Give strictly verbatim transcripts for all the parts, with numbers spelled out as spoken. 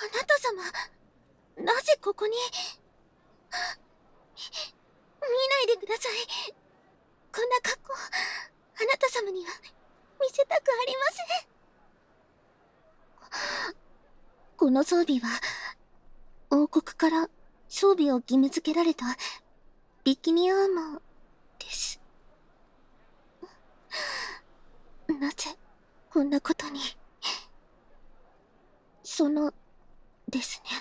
なた様、なぜここに。見ないでください。こんな格好、あなた様には見せたくありません。この装備は、王国から装備を義務付けられたビキニアーマーです。なぜ、こんなことに。その、ですね。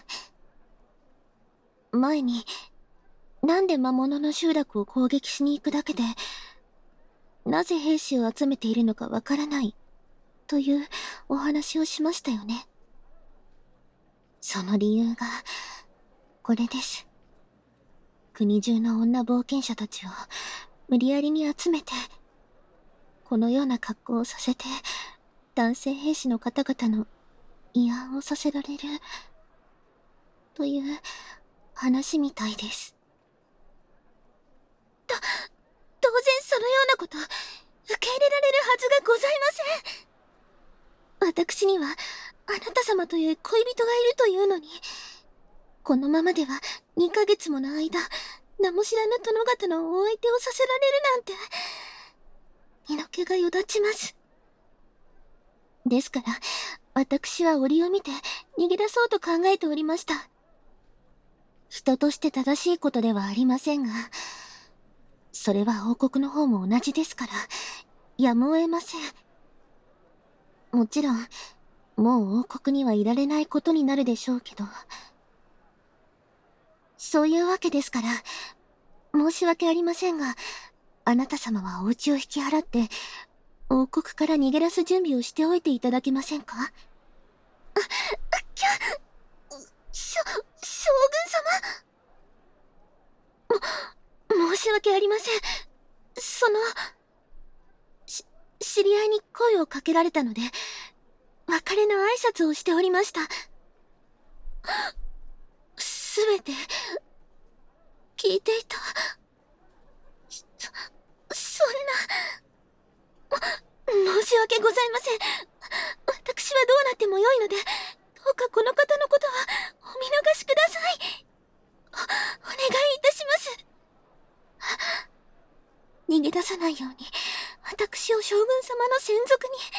前に、なんで魔物の集落を攻撃しに行くだけで、なぜ兵士を集めているのかわからない、というお話をしましたよね。その理由が、これです。国中の女冒険者たちを無理やりに集めて、このような格好をさせて、男性兵士の方々の慰安をさせられる、という話みたいです。と、当然そのようなこと、受け入れられるはずがございません。私には、あなた様という恋人がいるというのに、このままではにかげつもの間、名も知らぬ殿方のお相手をさせられるなんて、身の毛がよだちます。ですから、私は折を見て逃げ出そうと考えておりました。人として正しいことではありませんが、それは王国の方も同じですから、やむを得ません。もちろん、もう王国にはいられないことになるでしょうけど。そういうわけですから、申し訳ありませんが、あなた様はお家を引き払って、王国から逃げ出す準備をしておいていただけませんか？あ、あ、きゃ、しょ、将軍様。も、申し訳ありません。その、し、知り合いに声をかけられたので、別れの挨拶をしておりました。すべて、聞いていた。そ、そんな、申し訳ございません。私はどうなってもよいので、どうかこの方のことはお見逃しください。お、お願いいたします。逃げ出さないように、私を将軍様の専属に。